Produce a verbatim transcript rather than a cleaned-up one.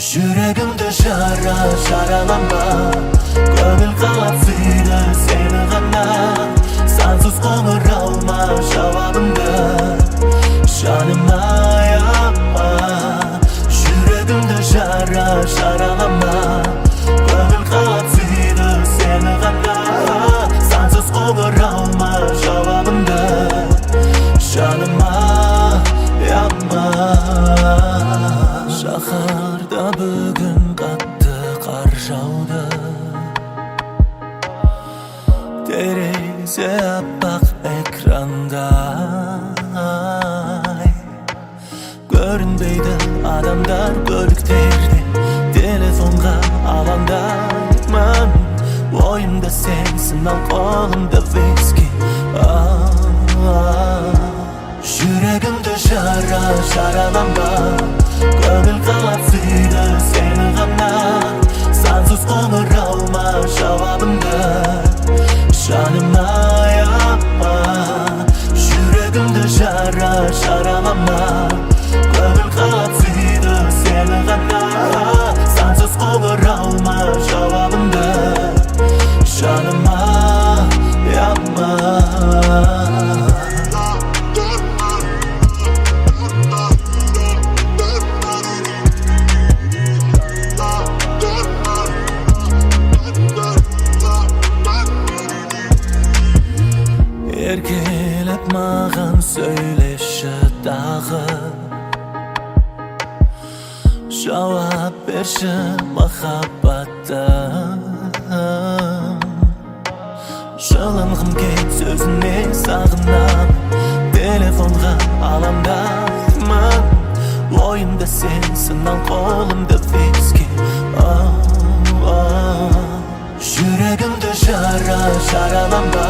Жүрегімді жара, жараланба. Көңіл қалап сүйді сені ғана. Сансыз қоңыр алма жауабымды, жаным аяма. Жүрегімді жара, жараланба. Көңіл қалап сүйді сені ғана. Сансыз қоңыр алма жауабымды, жаным аяма. Шаһарда бүгін қатты қар жауды. Терезе аппақ экранда, көрінбейді адамдар көліктерде. Телефонға алаңдаймын, ойымда сенсің, ал қолымда виски. Жүрегімді жара, жараланба. Көңіл қалап сүйді сені ғана. Сансыз қоңыр алма жауабымды, жаным аяма. Жүрегімді жара, жараланба. Көңіл қалап сүйді сені ғана. Сансыз қоңыр алма жауабымды, жаным аяма. Еркелеп маған сөйлеші дағы, жауап берші махаббаттым. Жылынғым кет сөзіне сағынам, телефонға алаңдаймын. Ойымда сенсің, ал қолымда виски. Жүрегімді жара, жараланба.